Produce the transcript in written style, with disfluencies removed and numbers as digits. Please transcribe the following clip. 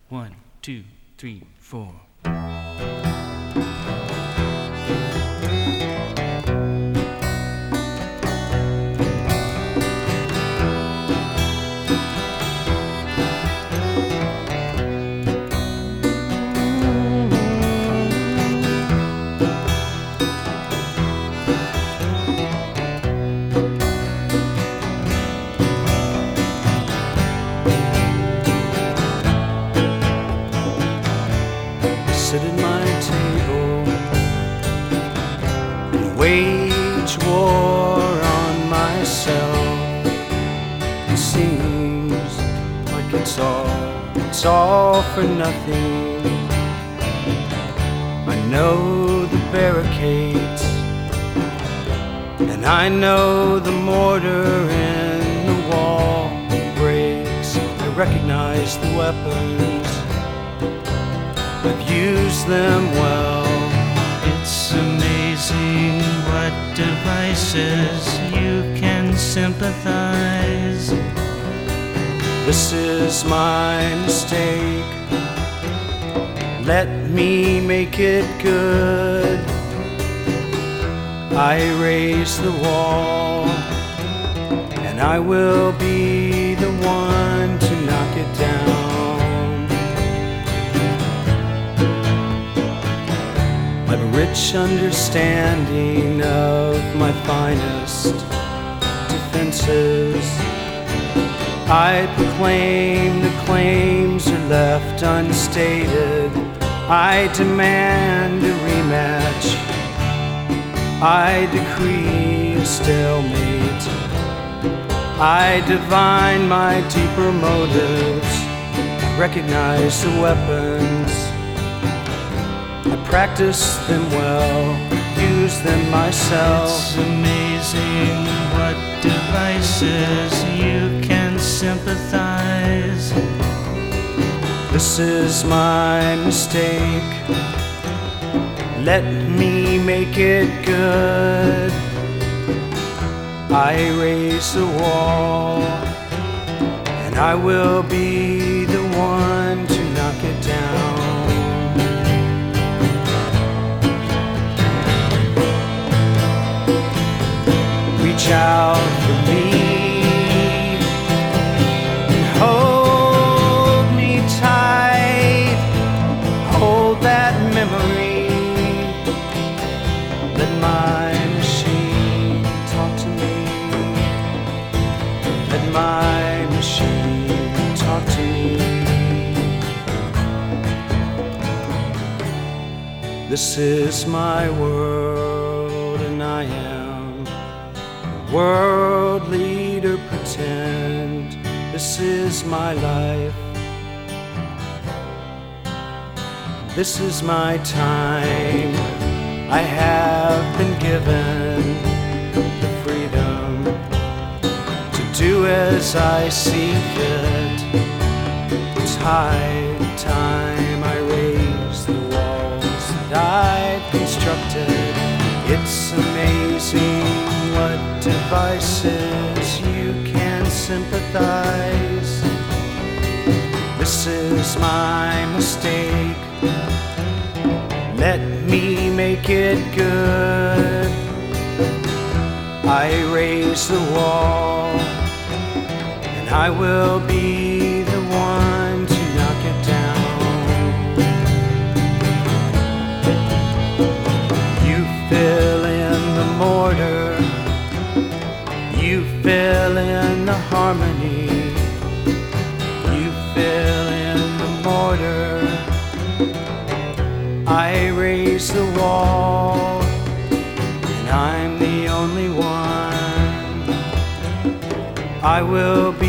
1, 2, 3, 4. Sit at my table and wage war on myself. It seems like it's all for nothing. I know the barricades, and I know the mortar in the wall breaks. I recognize the weapons, I've used them well. It's amazing what devices you can sympathize. This is my mistake. Let me make it good. I raise the wall, and I will be the one to knock it down. I've a rich understanding of my finest defenses. I proclaim the claims are left unstated. I demand a rematch. I decree a stalemate. I divine my deeper motives. I recognize the weapons. I practice them well, use them myself. It's amazing what devices you can sympathize. This is my mistake. Let me make it good. I raise the wall, and I will be the one to knock it down. Reach out for me and hold me tight. Hold that memory. Let my machine talk to me. Let my machine talk to me. This is my world, and I am world leader. Pretend this is my life. This is my time. I have been given the freedom to do as I see fit. It's high time I raise the walls that I've constructed. It's amazing what devices you can sympathize. This is my mistake. Let me make it good. I raise the wall, and I will be the one to knock it down. You fill in the mortar, you fill in the harmony, you fill in the mortar. I raise the wall, and I'm the only one. I will be